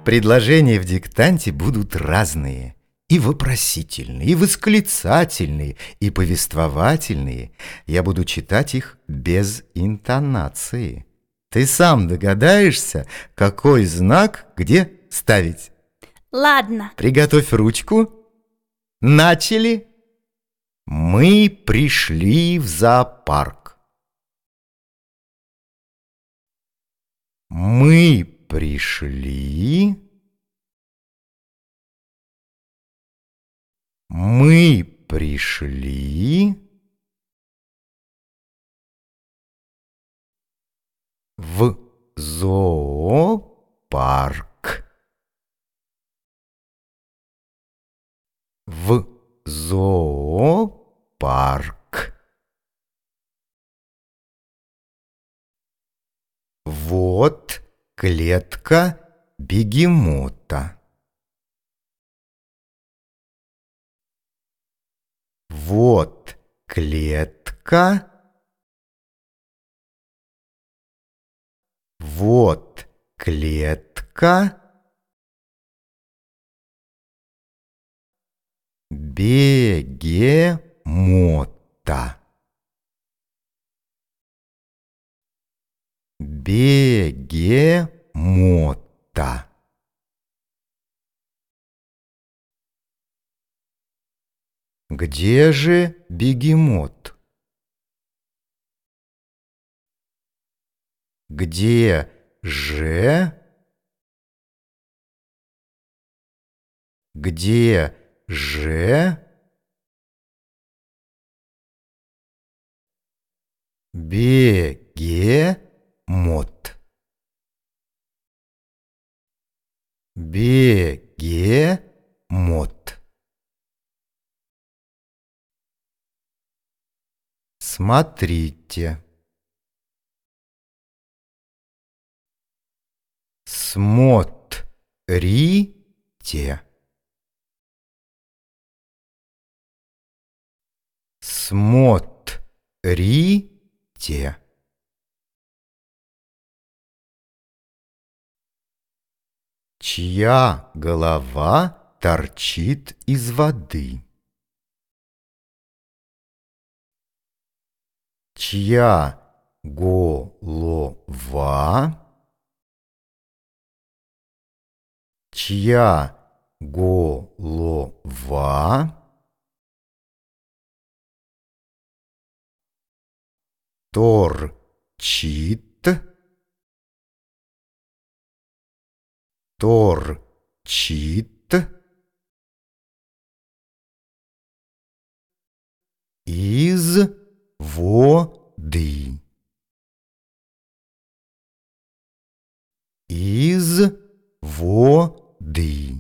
Предложения в диктанте будут разные. И вопросительные, и восклицательные, и повествовательные. Я буду читать их без интонации. Ты сам догадаешься, какой знак где ставить. Ладно. Приготовь ручку. Начали. Мы пришли в зоопарк. Мы пришли. Мы пришли в зоопарк. В зоопарк. Вот клетка бегемота. Вот клетка. Вот клетка бегемота. Бегемота. Где же бегемот? Где же? Где же бегемот? Бегемот. Смотрите. Смотрите. Смотрите. Чья голова торчит из воды? Чья голова? Чья голова торчит? Торчит из воды. Из воды.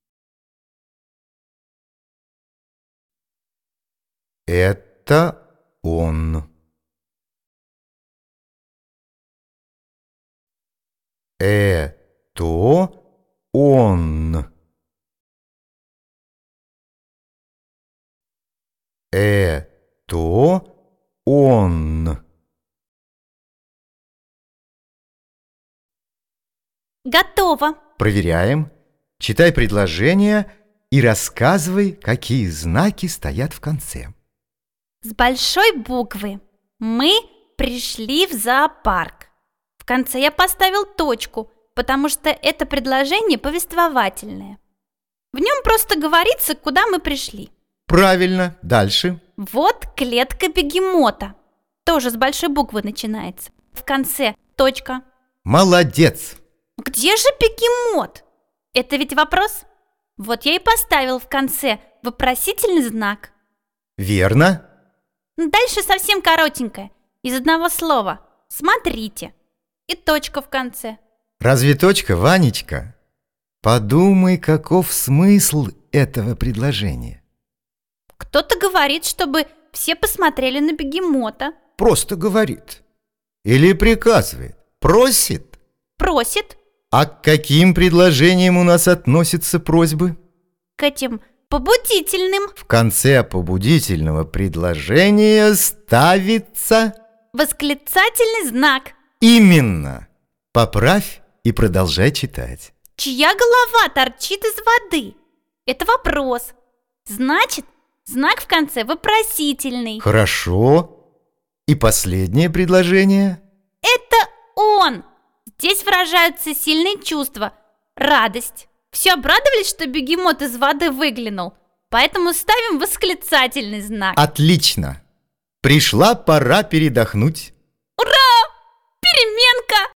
Это он. Это он. Это он. Готово. Проверяем. Читай предложение и рассказывай, какие знаки стоят в конце. С большой буквы. Мы пришли в зоопарк. В конце я поставил точку, потому что это предложение повествовательное. В нем просто говорится, куда мы пришли. Правильно. Дальше. Вот клетка бегемота. Тоже с большой буквы начинается. В конце точка. Молодец. Где же бегемот? Это ведь вопрос? Вот я и поставил в конце вопросительный знак. Верно. Дальше совсем коротенькое, из одного слова. Смотрите. И точка в конце. Разве точка, Ванечка? Подумай, каков смысл этого предложения. Кто-то говорит, чтобы все посмотрели на бегемота. Просто говорит. Или приказывает. Просит. Просит. А к каким предложениям у нас относятся просьбы? К этим побудительным. В конце побудительного предложения ставится Восклицательный знак. именно. Поправь и продолжай читать. Чья голова торчит из воды? Это вопрос. Значит, знак в конце вопросительный. Хорошо. И последнее предложение? Это он. Здесь выражаются сильные чувства. Радость. Все обрадовались, что бегемот из воды выглянул. Поэтому ставим восклицательный знак. Отлично. Пришла пора передохнуть. Ура! Переменка!